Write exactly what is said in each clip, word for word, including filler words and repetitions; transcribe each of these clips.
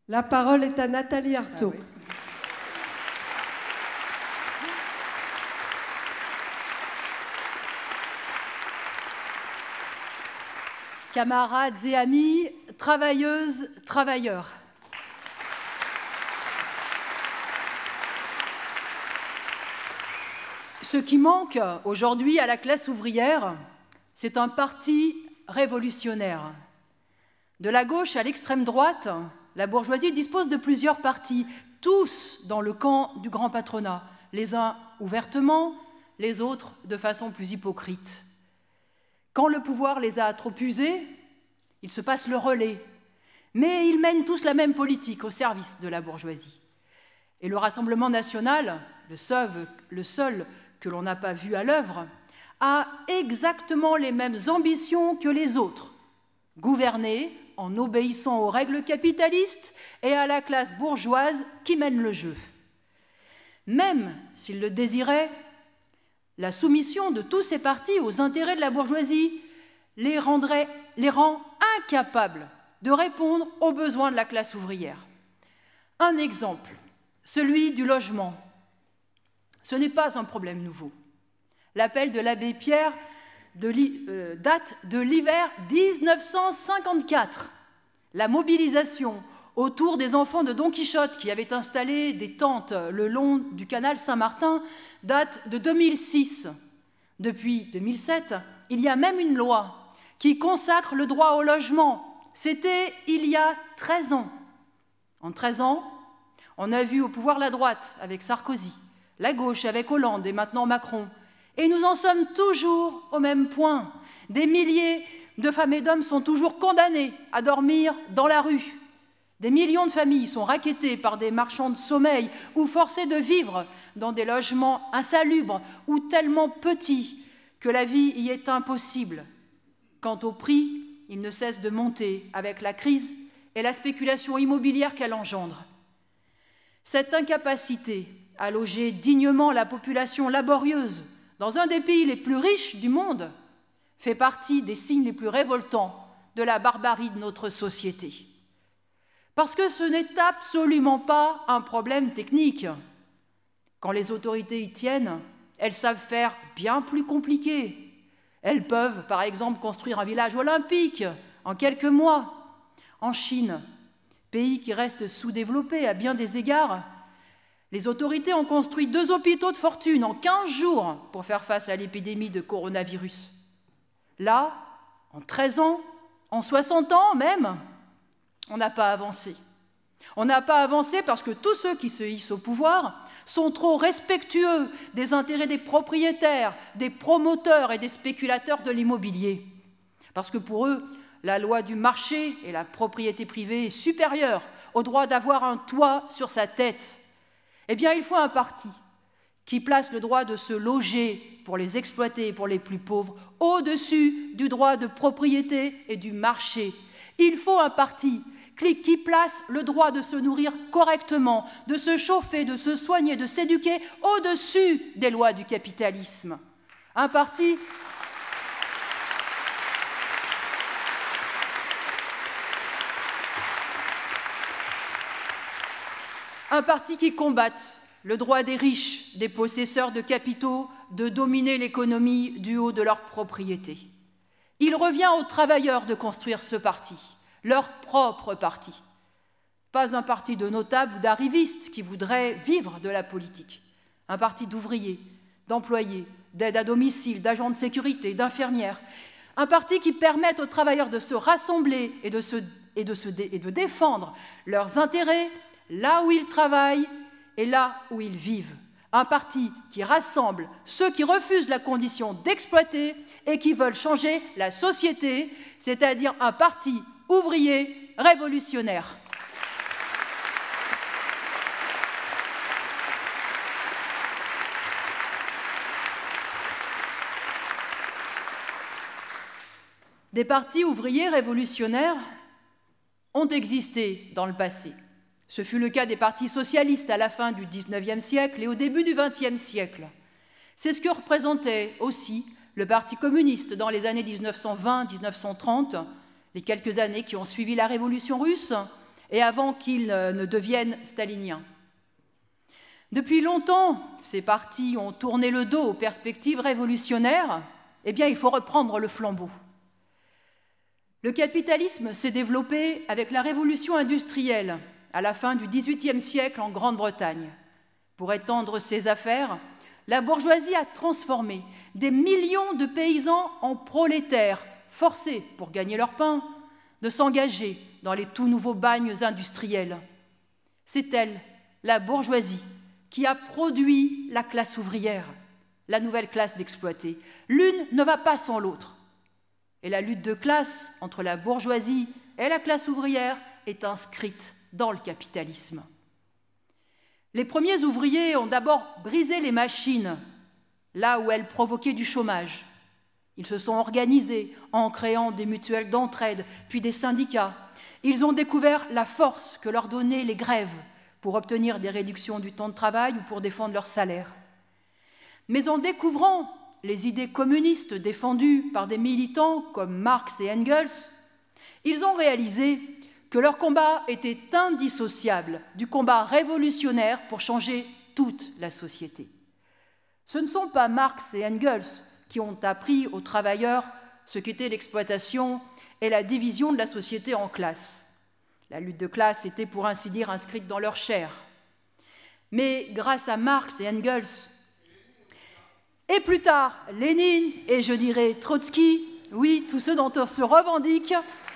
La parole est à Nathalie Arthaud. Ah oui. Camarades et amis, travailleuses, travailleurs. Ce qui manque aujourd'hui à la classe ouvrière, c'est un parti révolutionnaire. De la gauche à l'extrême droite, la bourgeoisie dispose de plusieurs partis, tous dans le camp du grand patronat, les uns ouvertement, les autres de façon plus hypocrite. Quand le pouvoir les a trop usés, ils se passent le relais, mais ils mènent tous la même politique au service de la bourgeoisie. Et le Rassemblement national, le seul, le seul que l'on n'a pas vu à l'œuvre, a exactement les mêmes ambitions que les autres, gouverner en obéissant aux règles capitalistes et à la classe bourgeoise qui mène le jeu. Même s'ils le désiraient, la soumission de tous ces partis aux intérêts de la bourgeoisie les, rendrait, les rend incapables de répondre aux besoins de la classe ouvrière. Un exemple, celui du logement. Ce n'est pas un problème nouveau. L'appel de l'abbé Pierre de euh, date de l'hiver mille neuf cent cinquante-quatre. La mobilisation autour des enfants de Don Quichotte qui avaient installé des tentes le long du canal Saint-Martin date de deux mille six. Depuis deux mille sept, il y a même une loi qui consacre le droit au logement. C'était il y a treize ans. En treize ans, on a vu au pouvoir la droite avec Sarkozy, la gauche avec Hollande et maintenant Macron. Et nous en sommes toujours au même point. Des milliers de femmes et d'hommes sont toujours condamnés à dormir dans la rue. Des millions de familles sont rackettées par des marchands de sommeil ou forcées de vivre dans des logements insalubres ou tellement petits que la vie y est impossible. Quant au prix, il ne cesse de monter avec la crise et la spéculation immobilière qu'elle engendre. Cette incapacité à loger dignement la population laborieuse dans un des pays les plus riches du monde fait partie des signes les plus révoltants de la barbarie de notre société. Parce que ce n'est absolument pas un problème technique. Quand les autorités y tiennent, elles savent faire bien plus compliqué. Elles peuvent, par exemple, construire un village olympique en quelques mois. En Chine, pays qui reste sous-développé à bien des égards, les autorités ont construit deux hôpitaux de fortune en quinze jours pour faire face à l'épidémie de coronavirus. Là, en treize ans, en soixante ans même, on n'a pas avancé. On n'a pas avancé parce que tous ceux qui se hissent au pouvoir sont trop respectueux des intérêts des propriétaires, des promoteurs et des spéculateurs de l'immobilier. Parce que pour eux, la loi du marché et la propriété privée est supérieure au droit d'avoir un toit sur sa tête. Eh bien, il faut un parti qui place le droit de se loger pour les exploités et pour les plus pauvres au-dessus du droit de propriété et du marché. Il faut un parti qui place le droit de se nourrir correctement, de se chauffer, de se soigner, de s'éduquer au-dessus des lois du capitalisme. Un parti Un parti qui combatte le droit des riches, des possesseurs de capitaux, de dominer l'économie du haut de leur propriété. Il revient aux travailleurs de construire ce parti, leur propre parti. Pas un parti de notables ou d'arrivistes qui voudraient vivre de la politique. Un parti d'ouvriers, d'employés, d'aides à domicile, d'agents de sécurité, d'infirmières. Un parti qui permette aux travailleurs de se rassembler et de, se, et de, se dé, et de défendre leurs intérêts là où ils travaillent et là où ils vivent. Un parti qui rassemble ceux qui refusent la condition d'exploiter et qui veulent changer la société, c'est-à-dire un parti ouvrier révolutionnaire. Des partis ouvriers révolutionnaires ont existé dans le passé. Ce fut le cas des partis socialistes à la fin du dix-neuvième siècle et au début du vingtième siècle. C'est ce que représentait aussi le Parti communiste dans les années mille neuf cent vingt à mille neuf cent trente, les quelques années qui ont suivi la Révolution russe, et avant qu'ils ne deviennent staliniens. Depuis longtemps, ces partis ont tourné le dos aux perspectives révolutionnaires. Eh bien, il faut reprendre le flambeau. Le capitalisme s'est développé avec la révolution industrielle à la fin du dix-huitième siècle en Grande-Bretagne. Pour étendre ses affaires, la bourgeoisie a transformé des millions de paysans en prolétaires, forcés, pour gagner leur pain, de s'engager dans les tout nouveaux bagnes industriels. C'est elle, la bourgeoisie, qui a produit la classe ouvrière, la nouvelle classe d'exploités. L'une ne va pas sans l'autre. Et la lutte de classe entre la bourgeoisie et la classe ouvrière est inscrite dans le capitalisme. Les premiers ouvriers ont d'abord brisé les machines, là où elles provoquaient du chômage. Ils se sont organisés en créant des mutuelles d'entraide, puis des syndicats. Ils ont découvert la force que leur donnaient les grèves pour obtenir des réductions du temps de travail ou pour défendre leur salaire. Mais en découvrant les idées communistes défendues par des militants comme Marx et Engels, ils ont réalisé que leur combat était indissociable du combat révolutionnaire pour changer toute la société. Ce ne sont pas Marx et Engels qui ont appris aux travailleurs ce qu'était l'exploitation et la division de la société en classes. La lutte de classe était pour ainsi dire inscrite dans leur chair. Mais grâce à Marx et Engels, et plus tard Lénine et je dirais Trotsky, oui, tous ceux dont on se revendique,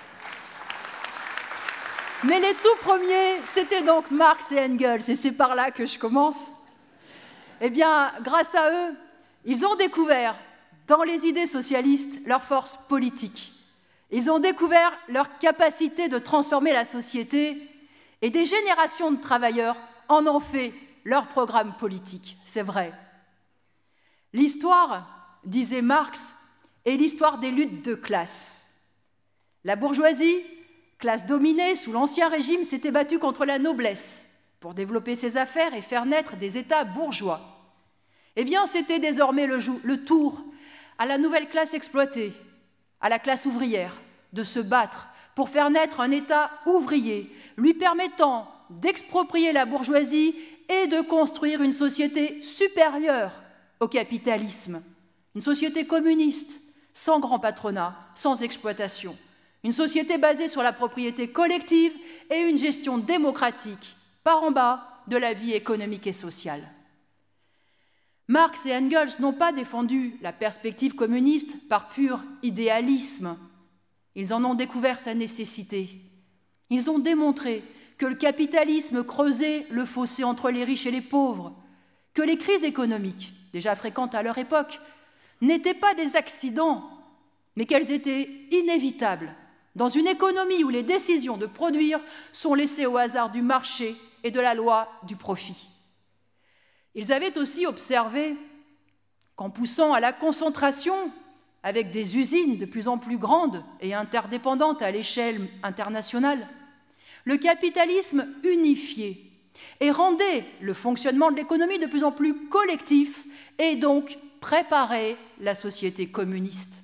mais les tout premiers, c'était donc Marx et Engels, et c'est par là que je commence. Eh bien, grâce à eux, ils ont découvert dans les idées socialistes leur force politique. Ils ont découvert leur capacité de transformer la société et des générations de travailleurs en ont fait leur programme politique, c'est vrai. L'histoire, disait Marx, est l'histoire des luttes de classe. La bourgeoisie, classe dominée sous l'Ancien Régime, s'était battue contre la noblesse pour développer ses affaires et faire naître des États bourgeois. Eh bien, c'était désormais le, le tour à la nouvelle classe exploitée, à la classe ouvrière, de se battre pour faire naître un État ouvrier, lui permettant d'exproprier la bourgeoisie et de construire une société supérieure au capitalisme, une société communiste, sans grand patronat, sans exploitation, une société basée sur la propriété collective et une gestion démocratique, par en bas, de la vie économique et sociale. Marx et Engels n'ont pas défendu la perspective communiste par pur idéalisme. Ils en ont découvert sa nécessité. Ils ont démontré que le capitalisme creusait le fossé entre les riches et les pauvres, que les crises économiques, déjà fréquentes à leur époque, n'étaient pas des accidents, mais qu'elles étaient inévitables dans une économie où les décisions de produire sont laissées au hasard du marché et de la loi du profit. Ils avaient aussi observé qu'en poussant à la concentration, avec des usines de plus en plus grandes et interdépendantes à l'échelle internationale, le capitalisme unifiait et rendait le fonctionnement de l'économie de plus en plus collectif et donc préparait la société communiste.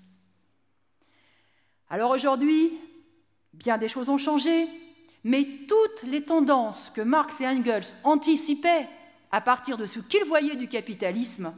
Alors aujourd'hui, bien des choses ont changé, mais toutes les tendances que Marx et Engels anticipaient à partir de ce qu'ils voyaient du capitalisme,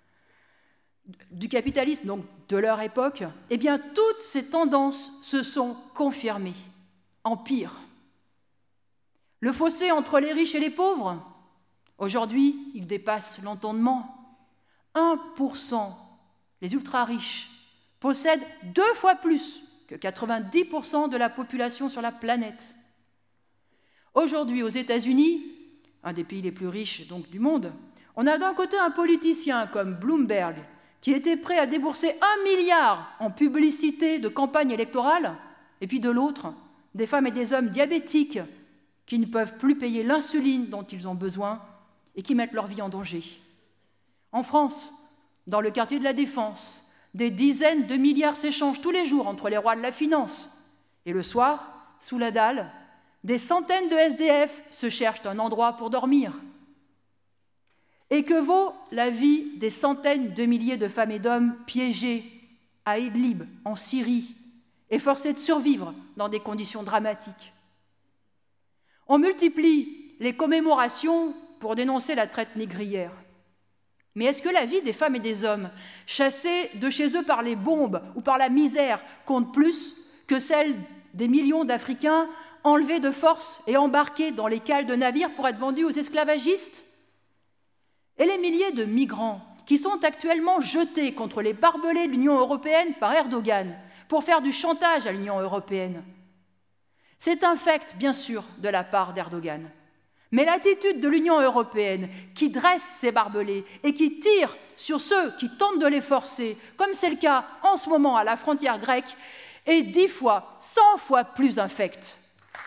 du capitalisme donc de leur époque, eh bien toutes ces tendances se sont confirmées en pire. Le fossé entre les riches et les pauvres, aujourd'hui, il dépasse l'entendement. un pour cent, les ultra-riches, possèdent deux fois plus que quatre-vingt-dix pour cent de la population sur la planète. Aujourd'hui, aux États-Unis, un des pays les plus riches donc, du monde, on a d'un côté un politicien comme Bloomberg qui était prêt à débourser un milliard en publicité de campagne électorale, et puis de l'autre, des femmes et des hommes diabétiques qui ne peuvent plus payer l'insuline dont ils ont besoin et qui mettent leur vie en danger. En France, dans le quartier de la Défense, des dizaines de milliards s'échangent tous les jours entre les rois de la finance. Et le soir, sous la dalle, des centaines de S D F se cherchent un endroit pour dormir. Et que vaut la vie des centaines de milliers de femmes et d'hommes piégés à Idlib, en Syrie, et forcés de survivre dans des conditions dramatiques? On multiplie les commémorations pour dénoncer la traite négrière. Mais est-ce que la vie des femmes et des hommes, chassés de chez eux par les bombes ou par la misère, compte plus que celle des millions d'Africains enlevés de force et embarqués dans les cales de navires pour être vendus aux esclavagistes? Et les milliers de migrants qui sont actuellement jetés contre les barbelés de l'Union européenne par Erdogan pour faire du chantage à l'Union européenne? C'est infect, bien sûr, de la part d'Erdogan. Mais l'attitude de l'Union européenne, qui dresse ses barbelés et qui tire sur ceux qui tentent de les forcer, comme c'est le cas en ce moment à la frontière grecque, est dix fois, cent fois plus infecte.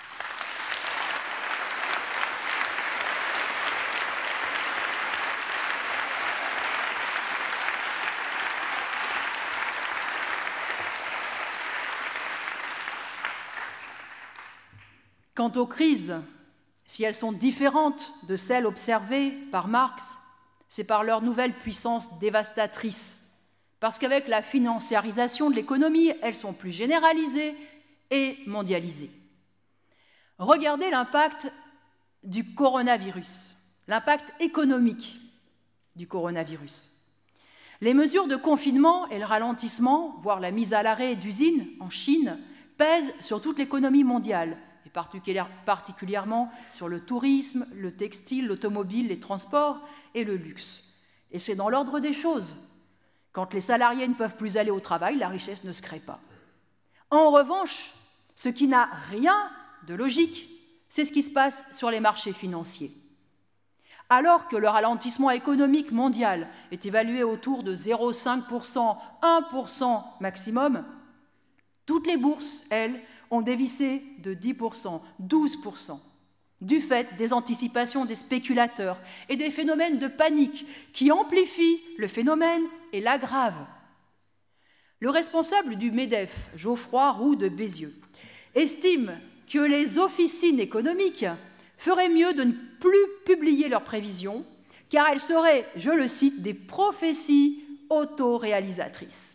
Quant aux crises, si elles sont différentes de celles observées par Marx, c'est par leur nouvelle puissance dévastatrice. Parce qu'avec la financiarisation de l'économie, elles sont plus généralisées et mondialisées. Regardez l'impact du coronavirus, l'impact économique du coronavirus. Les mesures de confinement et le ralentissement, voire la mise à l'arrêt d'usines en Chine, pèsent sur toute l'économie mondiale, et particulièrement sur le tourisme, le textile, l'automobile, les transports et le luxe. Et c'est dans l'ordre des choses. Quand les salariés ne peuvent plus aller au travail, la richesse ne se crée pas. En revanche, ce qui n'a rien de logique, c'est ce qui se passe sur les marchés financiers. Alors que le ralentissement économique mondial est évalué autour de zéro virgule cinq pour cent, un pour cent maximum, toutes les bourses, elles, ont dévissé de dix pour cent, douze pour cent, du fait des anticipations des spéculateurs et des phénomènes de panique qui amplifient le phénomène et l'aggravent. Le responsable du MEDEF, Geoffroy Roux de Bézieux, estime que les officines économiques feraient mieux de ne plus publier leurs prévisions, car elles seraient, je le cite, des prophéties autoréalisatrices.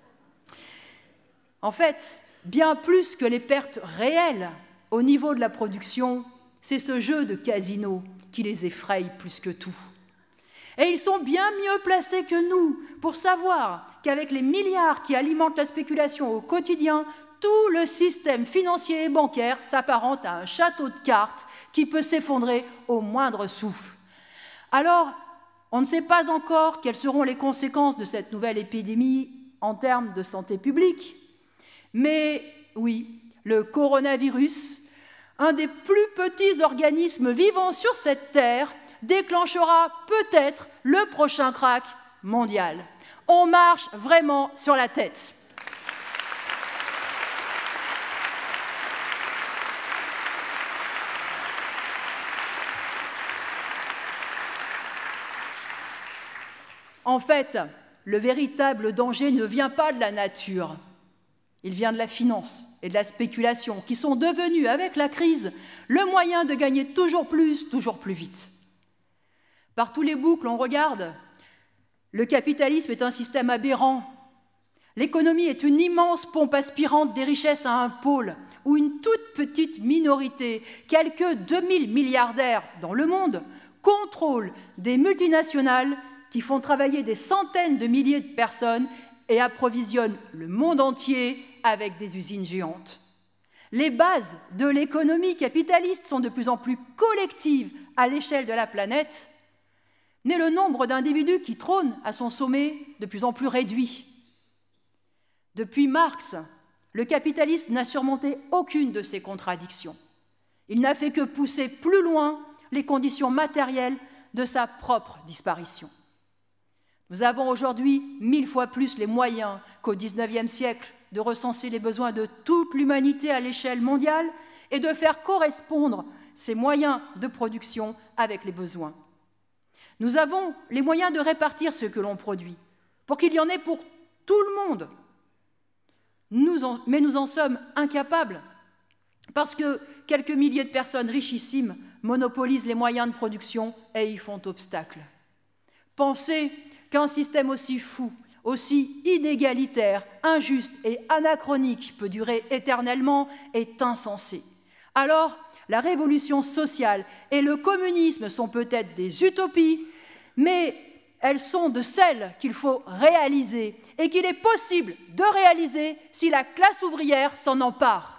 En fait, bien plus que les pertes réelles au niveau de la production, c'est ce jeu de casino qui les effraie plus que tout. Et ils sont bien mieux placés que nous pour savoir qu'avec les milliards qui alimentent la spéculation au quotidien, tout le système financier et bancaire s'apparente à un château de cartes qui peut s'effondrer au moindre souffle. Alors, on ne sait pas encore quelles seront les conséquences de cette nouvelle épidémie en termes de santé publique. Mais oui, le coronavirus, un des plus petits organismes vivant sur cette terre, déclenchera peut-être le prochain krach mondial. On marche vraiment sur la tête. En fait, le véritable danger ne vient pas de la nature. Il vient de la finance et de la spéculation, qui sont devenus, avec la crise, le moyen de gagner toujours plus, toujours plus vite. Par tous les bouts que l'on regarde, le capitalisme est un système aberrant. L'économie est une immense pompe aspirante des richesses à un pôle, où une toute petite minorité, quelques deux mille milliardaires dans le monde, contrôle des multinationales qui font travailler des centaines de milliers de personnes et approvisionnent le monde entier avec des usines géantes. Les bases de l'économie capitaliste sont de plus en plus collectives à l'échelle de la planète, mais le nombre d'individus qui trônent à son sommet de plus en plus réduit. Depuis Marx, le capitalisme n'a surmonté aucune de ces contradictions. Il n'a fait que pousser plus loin les conditions matérielles de sa propre disparition. Nous avons aujourd'hui mille fois plus les moyens qu'au dix-neuvième siècle de recenser les besoins de toute l'humanité à l'échelle mondiale et de faire correspondre ces moyens de production avec les besoins. Nous avons les moyens de répartir ce que l'on produit pour qu'il y en ait pour tout le monde. Nous en, mais nous en sommes incapables parce que quelques milliers de personnes richissimes monopolisent les moyens de production et y font obstacle. Pensez qu'un système aussi fou, aussi inégalitaire, injuste et anachronique peut durer éternellement est insensé. Alors, la révolution sociale et le communisme sont peut-être des utopies, mais elles sont de celles qu'il faut réaliser et qu'il est possible de réaliser si la classe ouvrière s'en empare.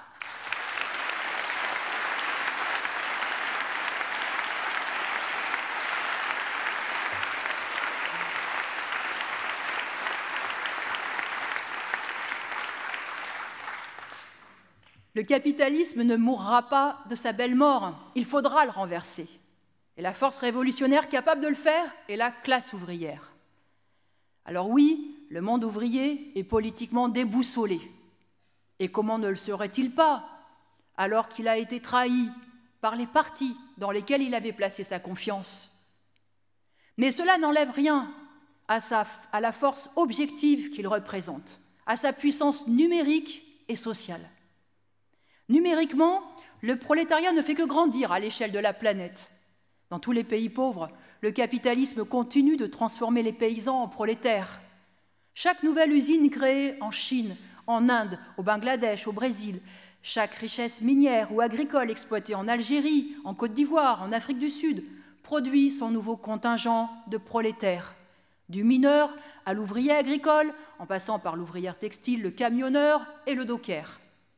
Le capitalisme ne mourra pas de sa belle mort, il faudra le renverser. Et la force révolutionnaire capable de le faire est la classe ouvrière. Alors oui, le monde ouvrier est politiquement déboussolé. Et comment ne le serait-il pas, alors qu'il a été trahi par les partis dans lesquels il avait placé sa confiance? Mais cela n'enlève rien à, sa, à la force objective qu'il représente, à sa puissance numérique et sociale. Numériquement, le prolétariat ne fait que grandir à l'échelle de la planète. Dans tous les pays pauvres, le capitalisme continue de transformer les paysans en prolétaires. Chaque nouvelle usine créée en Chine, en Inde, au Bangladesh, au Brésil, chaque richesse minière ou agricole exploitée en Algérie, en Côte d'Ivoire, en Afrique du Sud, produit son nouveau contingent de prolétaires. Du mineur à l'ouvrier agricole, en passant par l'ouvrière textile, le camionneur et le docker.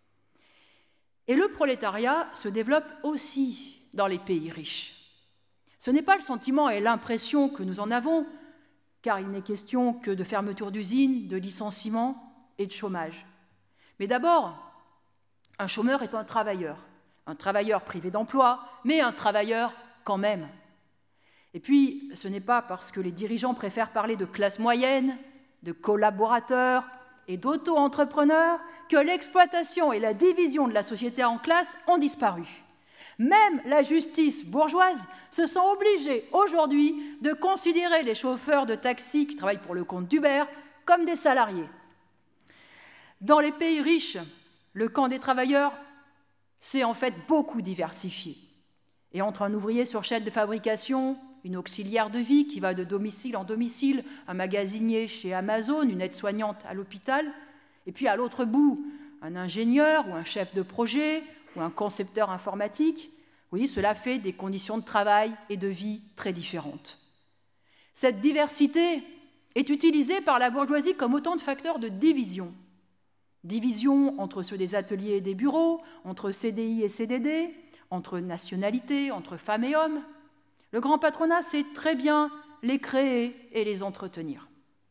Et le prolétariat se développe aussi dans les pays riches. Ce n'est pas le sentiment et l'impression que nous en avons, car il n'est question que de fermeture d'usines, de licenciements et de chômage. Mais d'abord, un chômeur est un travailleur, un travailleur privé d'emploi, mais un travailleur quand même. Et puis, ce n'est pas parce que les dirigeants préfèrent parler de classe moyenne, de collaborateurs et d'auto-entrepreneurs que l'exploitation et la division de la société en classes ont disparu. Même la justice bourgeoise se sent obligée aujourd'hui de considérer les chauffeurs de taxi qui travaillent pour le compte d'Uber comme des salariés. Dans les pays riches, le camp des travailleurs s'est en fait beaucoup diversifié. Et entre un ouvrier sur chaîne de fabrication, une auxiliaire de vie qui va de domicile en domicile, un magasinier chez Amazon, une aide-soignante à l'hôpital, et puis à l'autre bout, un ingénieur ou un chef de projet ou un concepteur informatique, oui, cela fait des conditions de travail et de vie très différentes. Cette diversité est utilisée par la bourgeoisie comme autant de facteurs de division. Division entre ceux des ateliers et des bureaux, entre C D I et C D D, entre nationalités, entre femmes et hommes. Le grand patronat sait très bien les créer et les entretenir.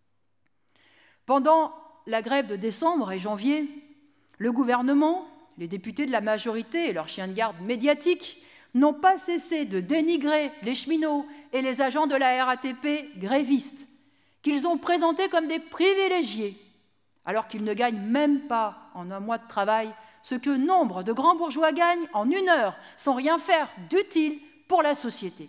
Pendant la grève de décembre et janvier, le gouvernement, les députés de la majorité et leurs chiens de garde médiatiques n'ont pas cessé de dénigrer les cheminots et les agents de la R A T P grévistes, qu'ils ont présentés comme des privilégiés, alors qu'ils ne gagnent même pas en un mois de travail ce que nombre de grands bourgeois gagnent en une heure, sans rien faire d'utile pour la société.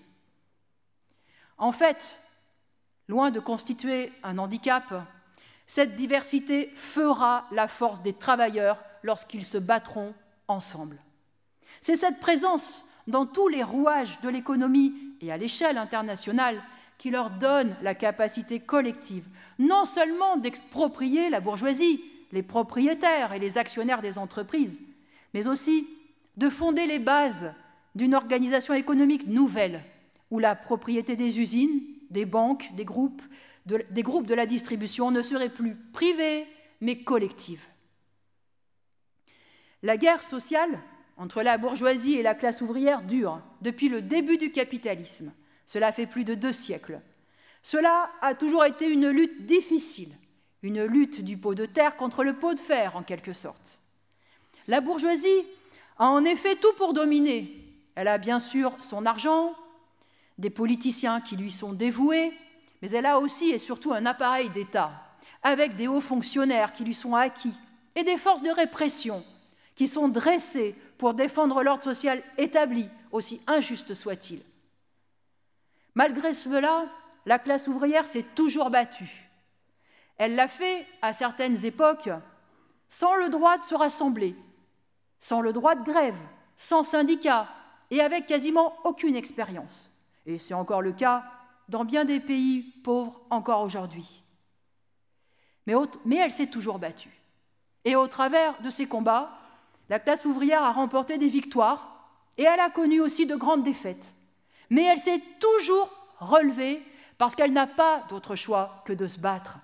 En fait, loin de constituer un handicap, cette diversité fera la force des travailleurs lorsqu'ils se battront ensemble. C'est cette présence dans tous les rouages de l'économie et à l'échelle internationale qui leur donne la capacité collective, non seulement d'exproprier la bourgeoisie, les propriétaires et les actionnaires des entreprises, mais aussi de fonder les bases d'une organisation économique nouvelle, où la propriété des usines, des banques, des groupes, de, des groupes de la distribution ne serait plus privée, mais collective. La guerre sociale entre la bourgeoisie et la classe ouvrière dure depuis le début du capitalisme. Cela fait plus de deux siècles. Cela a toujours été une lutte difficile, une lutte du pot de terre contre le pot de fer, en quelque sorte. La bourgeoisie a en effet tout pour dominer. Elle a bien sûr son argent, des politiciens qui lui sont dévoués, mais elle a aussi et surtout un appareil d'État, avec des hauts fonctionnaires qui lui sont acquis, et des forces de répression qui sont dressées pour défendre l'ordre social établi, aussi injuste soit-il. Malgré cela, la classe ouvrière s'est toujours battue. Elle l'a fait, à certaines époques, sans le droit de se rassembler, sans le droit de grève, sans syndicat, et avec quasiment aucune expérience. Et c'est encore le cas dans bien des pays pauvres encore aujourd'hui. Mais, au, mais elle s'est toujours battue. Et au travers de ces combats, la classe ouvrière a remporté des victoires, et elle a connu aussi de grandes défaites. Mais elle s'est toujours relevée parce qu'elle n'a pas d'autre choix que de se battre.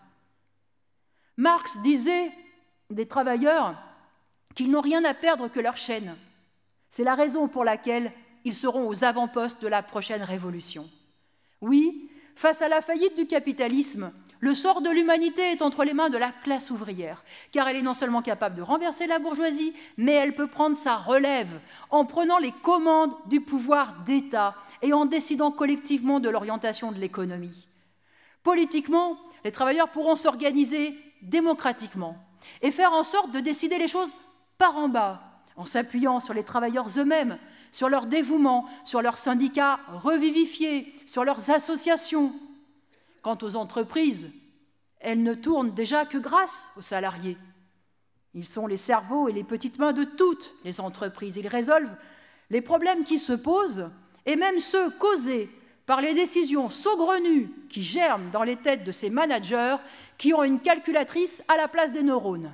Marx disait des travailleurs qu'ils n'ont rien à perdre que leur chaîne. C'est la raison pour laquelle ils seront aux avant-postes de la prochaine révolution. Oui, face à la faillite du capitalisme, le sort de l'humanité est entre les mains de la classe ouvrière, car elle est non seulement capable de renverser la bourgeoisie, mais elle peut prendre sa relève en prenant les commandes du pouvoir d'État et en décidant collectivement de l'orientation de l'économie. Politiquement, les travailleurs pourront s'organiser démocratiquement et faire en sorte de décider les choses par en bas, en s'appuyant sur les travailleurs eux-mêmes, sur leur dévouement, sur leurs syndicats revivifiés, sur leurs associations. Quant aux entreprises, elles ne tournent déjà que grâce aux salariés. Ils sont les cerveaux et les petites mains de toutes les entreprises. Ils résolvent les problèmes qui se posent et même ceux causés par les décisions saugrenues qui germent dans les têtes de ces managers qui ont une calculatrice à la place des neurones.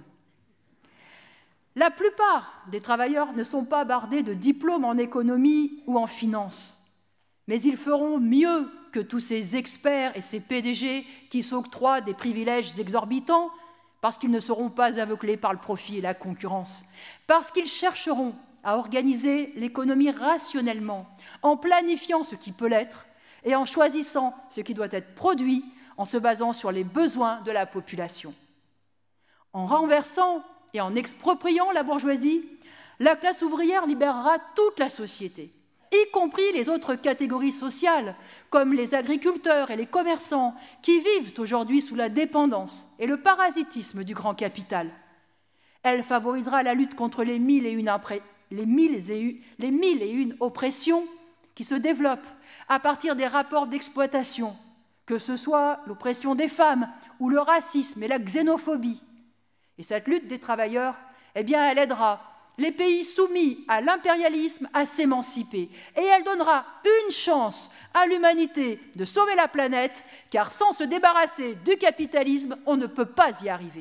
La plupart des travailleurs ne sont pas bardés de diplômes en économie ou en finance, mais ils feront mieux que tous ces experts et ces P D G qui s'octroient des privilèges exorbitants parce qu'ils ne seront pas aveuglés par le profit et la concurrence, parce qu'ils chercheront à organiser l'économie rationnellement, en planifiant ce qui peut l'être et en choisissant ce qui doit être produit en se basant sur les besoins de la population. En renversant et en expropriant la bourgeoisie, la classe ouvrière libérera toute la société, y compris les autres catégories sociales, comme les agriculteurs et les commerçants, qui vivent aujourd'hui sous la dépendance et le parasitisme du grand capital. Elle favorisera la lutte contre les mille et une, impré... les mille et une... les mille et une oppressions qui se développent à partir des rapports d'exploitation, que ce soit l'oppression des femmes ou le racisme et la xénophobie. Et cette lutte des travailleurs, eh bien, elle aidera les pays soumis à l'impérialisme à s'émanciper. Et elle donnera une chance à l'humanité de sauver la planète, car sans se débarrasser du capitalisme, on ne peut pas y arriver.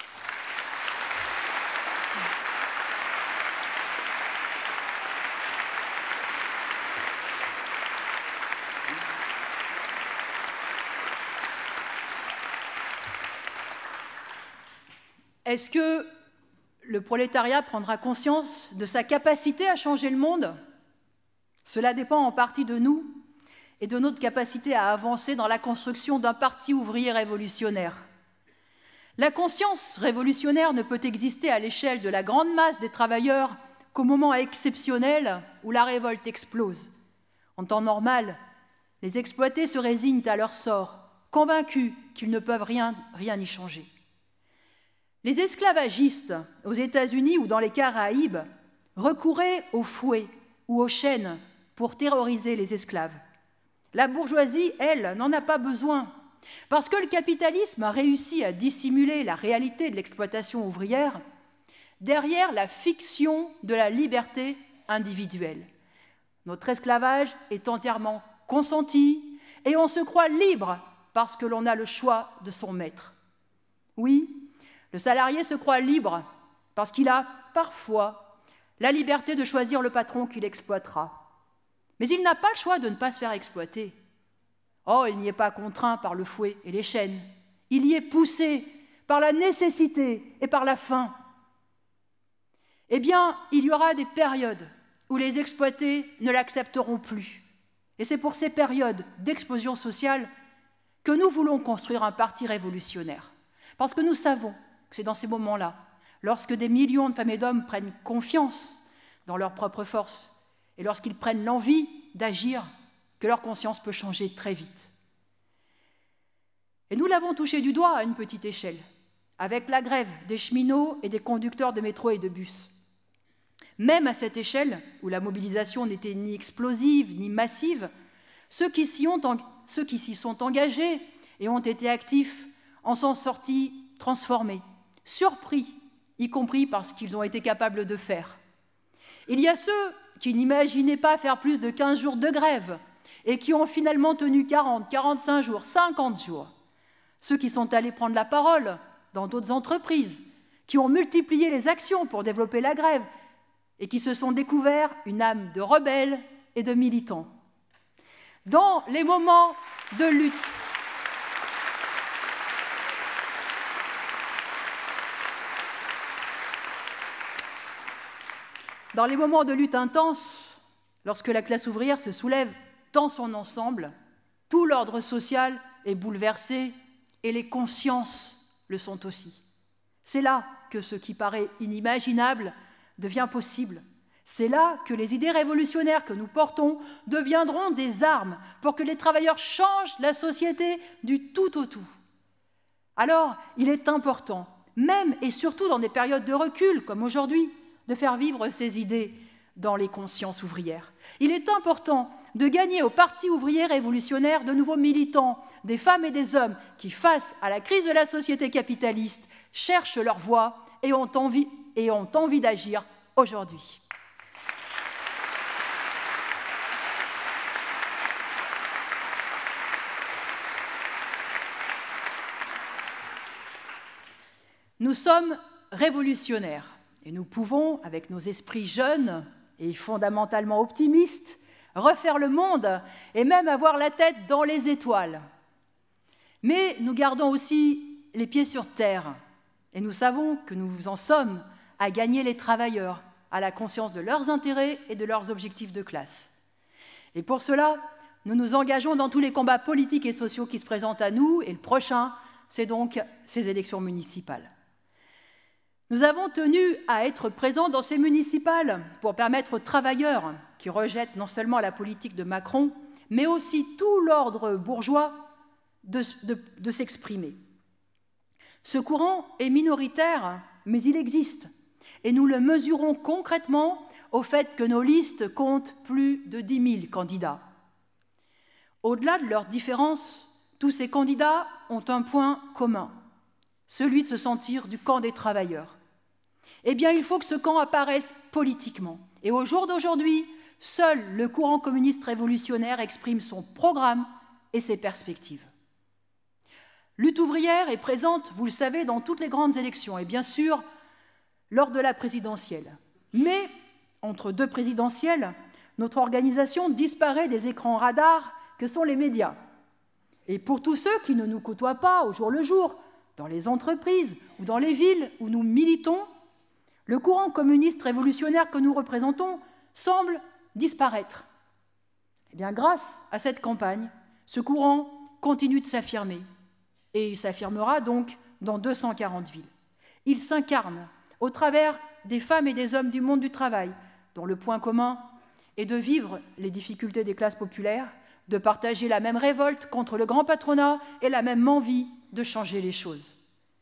Est-ce que le prolétariat prendra conscience de sa capacité à changer le monde? Cela dépend en partie de nous et de notre capacité à avancer dans la construction d'un parti ouvrier révolutionnaire. La conscience révolutionnaire ne peut exister à l'échelle de la grande masse des travailleurs qu'au moment exceptionnel où la révolte explose. En temps normal, les exploités se résignent à leur sort, convaincus qu'ils ne peuvent rien, rien y changer. Les esclavagistes aux États-Unis ou dans les Caraïbes recouraient au fouet ou aux chaînes pour terroriser les esclaves. La bourgeoisie, elle, n'en a pas besoin, parce que le capitalisme a réussi à dissimuler la réalité de l'exploitation ouvrière derrière la fiction de la liberté individuelle. Notre esclavage est entièrement consenti et on se croit libre parce que l'on a le choix de son maître. Oui, le salarié se croit libre parce qu'il a parfois la liberté de choisir le patron qu'il exploitera. Mais il n'a pas le choix de ne pas se faire exploiter. Oh, il n'y est pas contraint par le fouet et les chaînes. Il y est poussé par la nécessité et par la faim. Eh bien, il y aura des périodes où les exploités ne l'accepteront plus. Et c'est pour ces périodes d'explosion sociale que nous voulons construire un parti révolutionnaire. Parce que nous savons que c'est dans ces moments-là, lorsque des millions de femmes et d'hommes prennent confiance dans leur propre force et lorsqu'ils prennent l'envie d'agir, que leur conscience peut changer très vite. Et nous l'avons touché du doigt à une petite échelle, avec la grève des cheminots et des conducteurs de métro et de bus. Même à cette échelle, où la mobilisation n'était ni explosive ni massive, ceux qui s'y ont en... ceux qui s'y sont engagés et ont été actifs en sont sortis transformés, surpris, y compris par ce qu'ils ont été capables de faire. Il y a ceux qui n'imaginaient pas faire plus de quinze jours de grève et qui ont finalement tenu quarante, quarante-cinq jours, cinquante jours. Ceux qui sont allés prendre la parole dans d'autres entreprises, qui ont multiplié les actions pour développer la grève, et qui se sont découverts une âme de rebelles et de militants. Dans les moments de lutte, dans les moments de lutte intense, lorsque la classe ouvrière se soulève dans son ensemble, tout l'ordre social est bouleversé et les consciences le sont aussi. C'est là que ce qui paraît inimaginable devient possible. C'est là que les idées révolutionnaires que nous portons deviendront des armes pour que les travailleurs changent la société du tout au tout. Alors, il est important, même et surtout dans des périodes de recul comme aujourd'hui, de faire vivre ces idées dans les consciences ouvrières. Il est important de gagner au Parti ouvrier révolutionnaire de nouveaux militants, des femmes et des hommes qui, face à la crise de la société capitaliste, cherchent leur voie et ont envie, et ont envie d'agir aujourd'hui. Nous sommes révolutionnaires et nous pouvons, avec nos esprits jeunes et fondamentalement optimistes, refaire le monde et même avoir la tête dans les étoiles. Mais nous gardons aussi les pieds sur terre et nous savons que nous en sommes à gagner les travailleurs à la conscience de leurs intérêts et de leurs objectifs de classe. Et pour cela, nous nous engageons dans tous les combats politiques et sociaux qui se présentent à nous et le prochain, c'est donc ces élections municipales. Nous avons tenu à être présents dans ces municipales pour permettre aux travailleurs qui rejettent non seulement la politique de Macron, mais aussi tout l'ordre bourgeois de, de, de s'exprimer. Ce courant est minoritaire, mais il existe. Et nous le mesurons concrètement au fait que nos listes comptent plus de dix mille candidats. Au-delà de leurs différences, tous ces candidats ont un point commun, celui de se sentir du camp des travailleurs. Eh bien, il faut que ce camp apparaisse politiquement. Et au jour d'aujourd'hui, seul le courant communiste révolutionnaire exprime son programme et ses perspectives. Lutte ouvrière est présente, vous le savez, dans toutes les grandes élections, et bien sûr, lors de la présidentielle. Mais, entre deux présidentielles, notre organisation disparaît des écrans radars que sont les médias. Et pour tous ceux qui ne nous côtoient pas au jour le jour, dans les entreprises ou dans les villes où nous militons, le courant communiste révolutionnaire que nous représentons semble disparaître. Eh bien, grâce à cette campagne, ce courant continue de s'affirmer. Et il s'affirmera donc dans deux cent quarante villes. Il s'incarne au travers des femmes et des hommes du monde du travail, dont le point commun est de vivre les difficultés des classes populaires, de partager la même révolte contre le grand patronat et la même envie de changer les choses.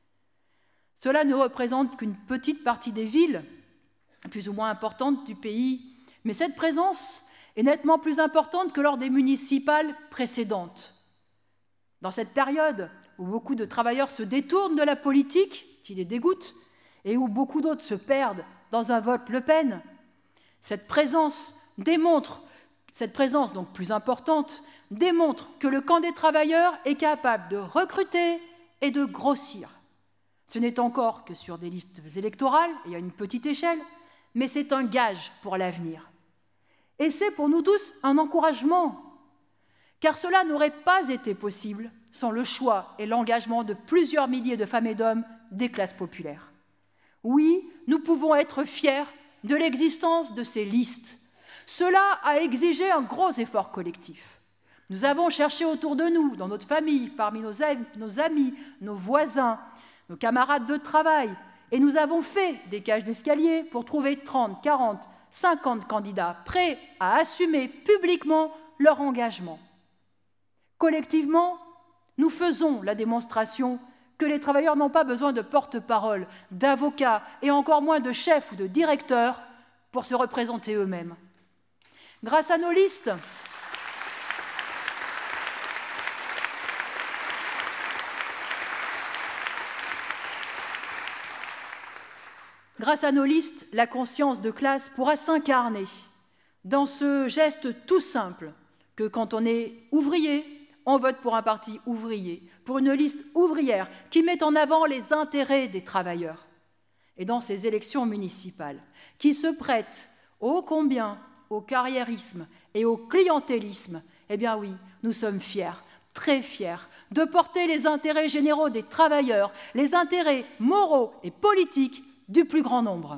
Cela ne représente qu'une petite partie des villes, plus ou moins importantes du pays, mais cette présence est nettement plus importante que lors des municipales précédentes. Dans cette période où beaucoup de travailleurs se détournent de la politique, qui les dégoûte, et où beaucoup d'autres se perdent dans un vote Le Pen, cette présence démontre, cette présence donc plus importante, démontre que le camp des travailleurs est capable de recruter et de grossir. Ce n'est encore que sur des listes électorales et à une petite échelle, mais c'est un gage pour l'avenir. Et c'est pour nous tous un encouragement, car cela n'aurait pas été possible sans le choix et l'engagement de plusieurs milliers de femmes et d'hommes des classes populaires. Oui, nous pouvons être fiers de l'existence de ces listes. Cela a exigé un gros effort collectif. Nous avons cherché autour de nous, dans notre famille, parmi nos amis, nos, amis, nos voisins, nos camarades de travail, et nous avons fait des cages d'escalier pour trouver trente, quarante, cinquante candidats prêts à assumer publiquement leur engagement. Collectivement, nous faisons la démonstration que les travailleurs n'ont pas besoin de porte-parole, d'avocats et encore moins de chefs ou de directeurs pour se représenter eux-mêmes. Grâce à nos listes, grâce à nos listes, la conscience de classe pourra s'incarner dans ce geste tout simple que quand on est ouvrier, on vote pour un parti ouvrier, pour une liste ouvrière qui met en avant les intérêts des travailleurs. et dans ces élections municipales, qui se prêtent ô combien au carriérisme et au clientélisme, eh bien oui, nous sommes fiers, très fiers, de porter les intérêts généraux des travailleurs, les intérêts moraux et politiques du plus grand nombre.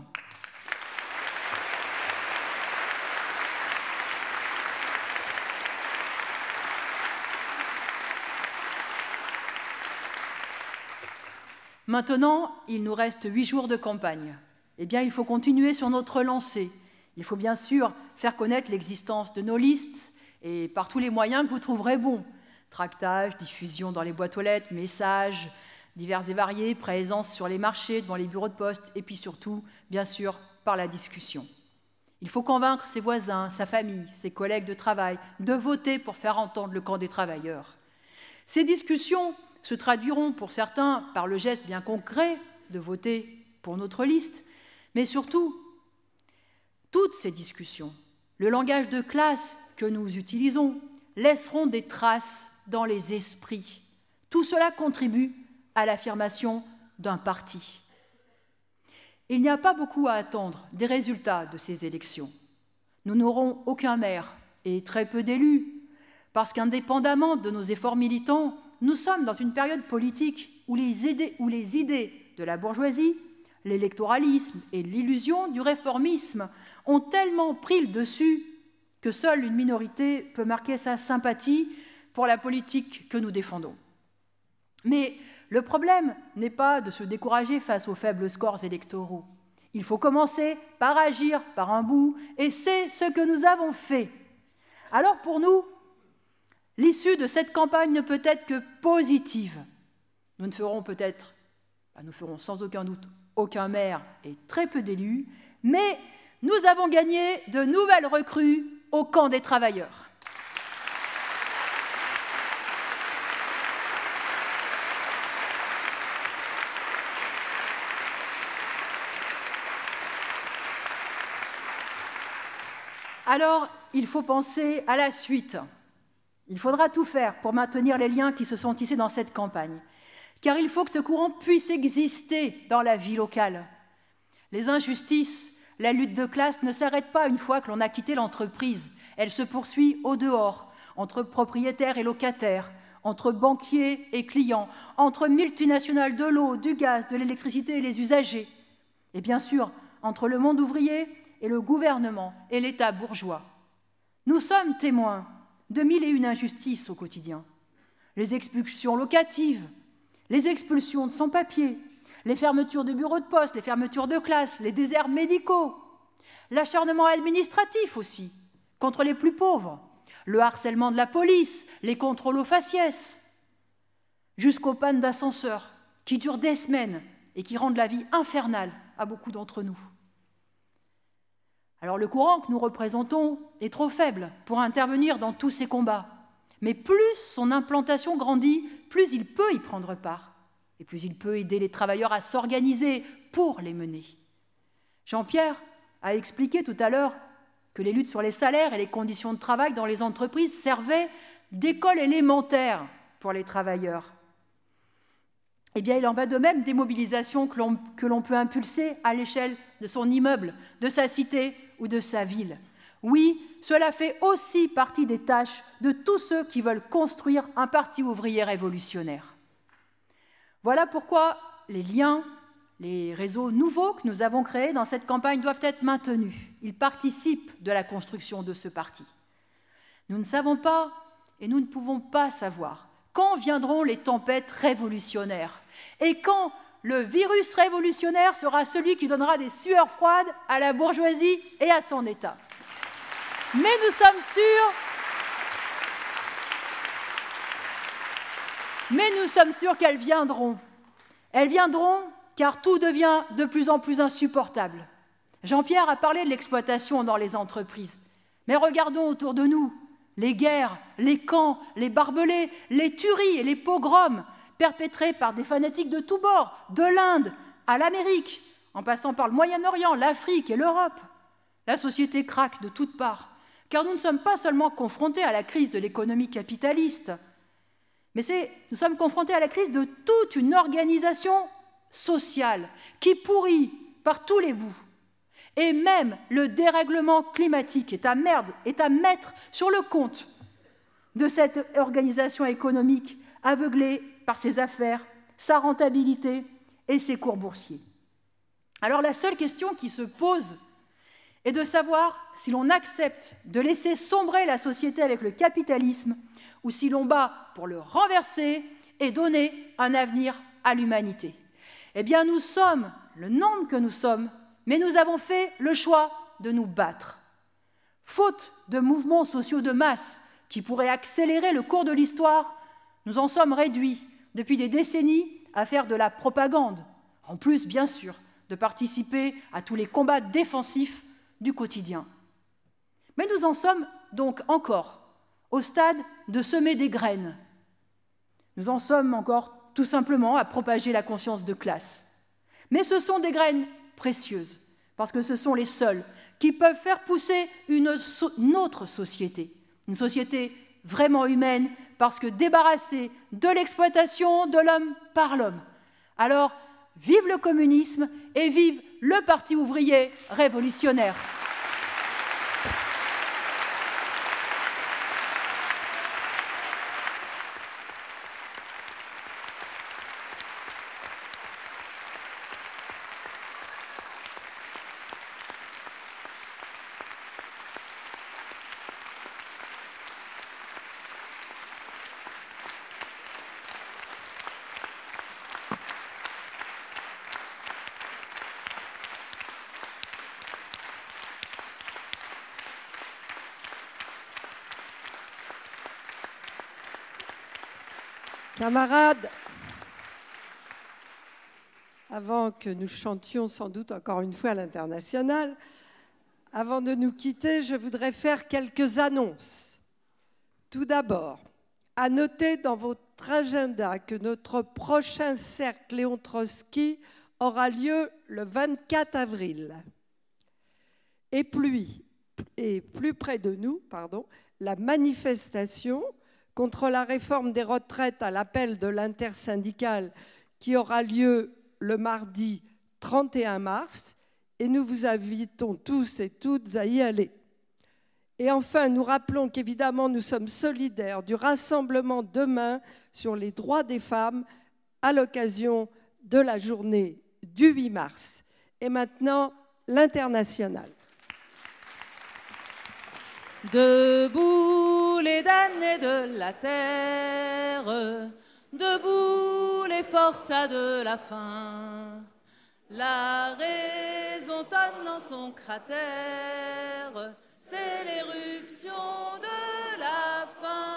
Maintenant, il nous reste huit jours de campagne. Eh bien, il faut continuer sur notre lancée. Il faut bien sûr faire connaître l'existence de nos listes et par tous les moyens que vous trouverez bons. Tractage, diffusion dans les boîtes aux lettres, messages divers et variés, présence sur les marchés, devant les bureaux de poste, et puis surtout, bien sûr, par la discussion. Il faut convaincre ses voisins, sa famille, ses collègues de travail, de voter pour faire entendre le camp des travailleurs. Ces discussions se traduiront pour certains par le geste bien concret de voter pour notre liste, mais surtout, toutes ces discussions, le langage de classe que nous utilisons, laisseront des traces dans les esprits. Tout cela contribue à l'affirmation d'un parti. Il n'y a pas beaucoup à attendre des résultats de ces élections. Nous n'aurons aucun maire et très peu d'élus, parce qu'indépendamment de nos efforts militants, nous sommes dans une période politique où les idées, où les idées de la bourgeoisie, l'électoralisme et l'illusion du réformisme ont tellement pris le dessus que seule une minorité peut marquer sa sympathie pour la politique que nous défendons. Mais le problème n'est pas de se décourager face aux faibles scores électoraux. Il faut commencer par agir par un bout, et c'est ce que nous avons fait. Alors pour nous, l'issue de cette campagne ne peut être que positive. Nous ne ferons peut-être, nous ferons sans aucun doute aucun maire et très peu d'élus, mais nous avons gagné de nouvelles recrues au camp des travailleurs. Alors, il faut penser à la suite. Il faudra tout faire pour maintenir les liens qui se sont tissés dans cette campagne, car il faut que ce courant puisse exister dans la vie locale. Les injustices, la lutte de classe ne s'arrête pas une fois que l'on a quitté l'entreprise. Elle se poursuit au dehors, entre propriétaires et locataires, entre banquiers et clients, entre multinationales de l'eau, du gaz, de l'électricité et les usagers, et bien sûr, entre le monde ouvrier et le gouvernement et l'État bourgeois. Nous sommes témoins de mille et une injustices au quotidien. Les expulsions locatives, les expulsions de sans-papiers, les fermetures de bureaux de poste, les fermetures de classes, les déserts médicaux, l'acharnement administratif aussi, contre les plus pauvres, le harcèlement de la police, les contrôles aux faciès, jusqu'aux pannes d'ascenseurs qui durent des semaines et qui rendent la vie infernale à beaucoup d'entre nous. Alors le courant que nous représentons est trop faible pour intervenir dans tous ces combats, mais plus son implantation grandit, plus il peut y prendre part, et plus il peut aider les travailleurs à s'organiser pour les mener. Jean-Pierre a expliqué tout à l'heure que les luttes sur les salaires et les conditions de travail dans les entreprises servaient d'école élémentaire pour les travailleurs. Eh bien, il en va de même des mobilisations que l'on, que l'on peut impulser à l'échelle de son immeuble, de sa cité ou de sa ville. Oui, cela fait aussi partie des tâches de tous ceux qui veulent construire un parti ouvrier révolutionnaire. Voilà pourquoi les liens, les réseaux nouveaux que nous avons créés dans cette campagne doivent être maintenus. Ils participent de la construction de ce parti. Nous ne savons pas et nous ne pouvons pas savoir quand viendront les tempêtes révolutionnaires et quand le virus révolutionnaire sera celui qui donnera des sueurs froides à la bourgeoisie et à son État. Mais nous sommes sûrs, mais nous sommes sûrs qu'elles viendront. Elles viendront car tout devient de plus en plus insupportable. Jean-Pierre a parlé de l'exploitation dans les entreprises. Mais regardons autour de nous. Les guerres, les camps, les barbelés, les tueries et les pogroms perpétrés par des fanatiques de tous bords, de l'Inde à l'Amérique, en passant par le Moyen-Orient, l'Afrique et l'Europe. La société craque de toutes parts, car nous ne sommes pas seulement confrontés à la crise de l'économie capitaliste, mais c'est, nous sommes confrontés à la crise de toute une organisation sociale qui pourrit par tous les bouts. Et même le dérèglement climatique est à, merde, est à mettre sur le compte de cette organisation économique aveuglée par ses affaires, sa rentabilité et ses cours boursiers. Alors la seule question qui se pose est de savoir si l'on accepte de laisser sombrer la société avec le capitalisme ou si l'on bat pour le renverser et donner un avenir à l'humanité. Eh bien, nous sommes le nombre que nous sommes, mais nous avons fait le choix de nous battre. Faute de mouvements sociaux de masse qui pourraient accélérer le cours de l'histoire, nous en sommes réduits depuis des décennies à faire de la propagande, en plus, bien sûr, de participer à tous les combats défensifs du quotidien. Mais nous en sommes donc encore au stade de semer des graines. Nous en sommes encore tout simplement à propager la conscience de classe. Mais ce sont des graines précieuses, parce que ce sont les seules qui peuvent faire pousser une, so- une autre société, une société vraiment humaine, parce que débarrassée de l'exploitation de l'homme par l'homme. Alors, vive le communisme et vive le Parti ouvrier révolutionnaire. Camarades, avant que nous chantions sans doute encore une fois à l'international, avant de nous quitter, je voudrais faire quelques annonces. Tout d'abord, à noter dans votre agenda que notre prochain cercle Léon Trotsky aura lieu le vingt-quatre avril. Et plus, et plus près de nous, pardon, la manifestation contre la réforme des retraites à l'appel de l'intersyndicale qui aura lieu le mardi trente et un mars, et nous vous invitons tous et toutes à y aller. Et enfin, nous rappelons qu'évidemment, nous sommes solidaires du rassemblement demain sur les droits des femmes à l'occasion de la journée du huit mars. Et maintenant, l'international. Debout les damnés de la terre, debout les forçats de la faim. La raison tonne dans son cratère, c'est l'éruption de la faim.